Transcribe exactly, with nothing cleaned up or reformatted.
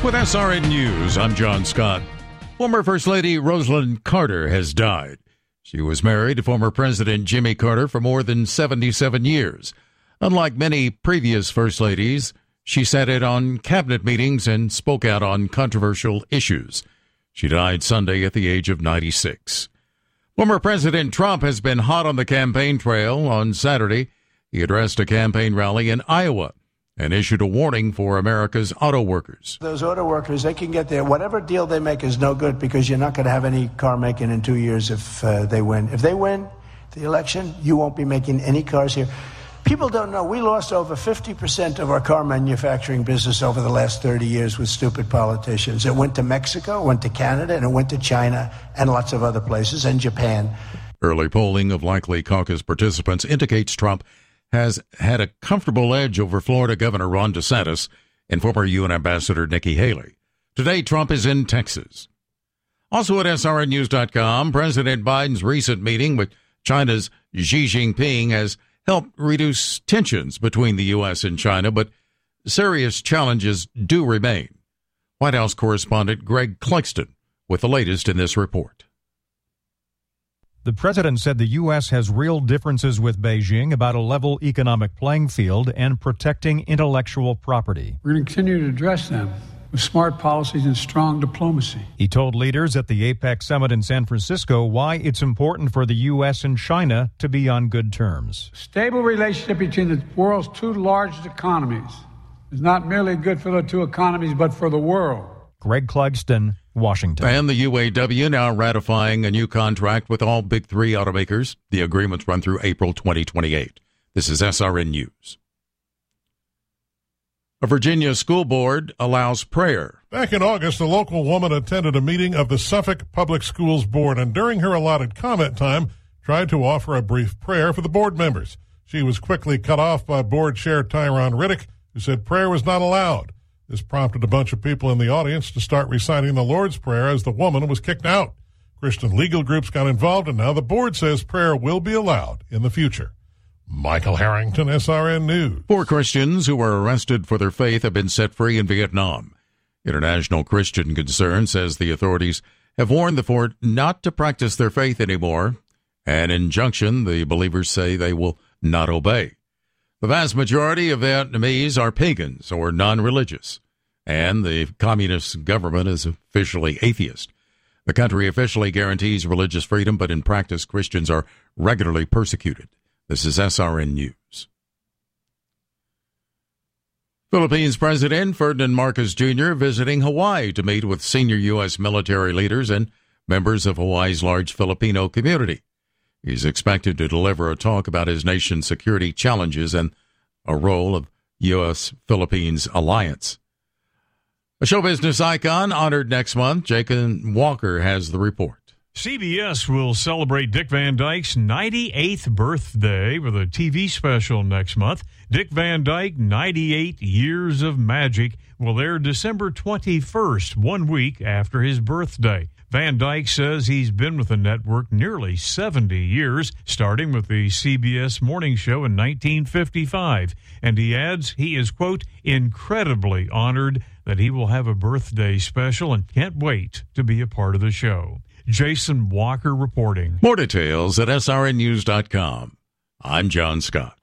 With S R N News, I'm John Scott. Former First Lady Rosalynn Carter has died. She was married to former President Jimmy Carter for more than seventy-seven years. Unlike many previous First Ladies, she sat in on cabinet meetings and spoke out on controversial issues. She died Sunday at the age of ninety-six. Former President Trump has been hot on the campaign trail. On Saturday, he addressed a campaign rally in Iowa and issued a warning for America's auto workers. Those auto workers, they can get there. Whatever deal they make is no good because you're not going to have any car making in two years if uh, they win. If they win the election, you won't be making any cars here. People don't know. We lost over fifty percent of our car manufacturing business over the last thirty years with stupid politicians. It went to Mexico, it went to Canada, and it went to China and lots of other places, and Japan. Early polling of likely caucus participants indicates Trump has had a comfortable edge over Florida Governor Ron DeSantis and former U N Ambassador Nikki Haley. Today, Trump is in Texas. Also at S R N news dot com, President Biden's recent meeting with China's Xi Jinping has helped reduce tensions between the U S and China, but serious challenges do remain. White House correspondent Greg Clugston with the latest in this report. The president said the U S has real differences with Beijing about a level economic playing field and protecting intellectual property. We're going to continue to address them with smart policies and strong diplomacy. He told leaders at the APEC summit in San Francisco why it's important for the U S and China to be on good terms. Stable relationship between the world's two largest economies is not merely good for the two economies, but for the world. Greg Clugston, Washington. And the U A W now ratifying a new contract with all big three automakers. The agreements run through April twenty twenty-eight. This is S R N News. A Virginia school board allows prayer. Back in August, a local woman attended a meeting of the Suffolk Public Schools Board and during her allotted comment time tried to offer a brief prayer for the board members. She was quickly cut off by board chair Tyron Riddick, who said prayer was not allowed. This prompted a bunch of people in the audience to start reciting the Lord's Prayer as the woman was kicked out. Christian legal groups got involved, and now the board says prayer will be allowed in the future. Michael Harrington, S R N News. Four Christians who were arrested for their faith have been set free in Vietnam. International Christian Concern says the authorities have warned the four not to practice their faith anymore, an injunction the believers say they will not obey. The vast majority of Vietnamese are pagans or non-religious, and the communist government is officially atheist. The country officially guarantees religious freedom, but in practice, Christians are regularly persecuted. This is S R N News. Philippines President Ferdinand Marcos Junior visiting Hawaii to meet with senior U S military leaders and members of Hawaii's large Filipino community. He's expected to deliver a talk about his nation's security challenges and a role of U S Philippines alliance. A show business icon honored next month. Jacob Walker has the report. C B S will celebrate Dick Van Dyke's ninety-eighth birthday with a T V special next month. Dick Van Dyke, ninety-eight Years of Magic, will air December twenty-first, one week after his birthday. Van Dyke says he's been with the network nearly seventy years, starting with the C B S morning show in nineteen fifty-five. And he adds he is, quote, incredibly honored that he will have a birthday special and can't wait to be a part of the show. Jason Walker reporting. More details at S R N news dot com. I'm John Scott.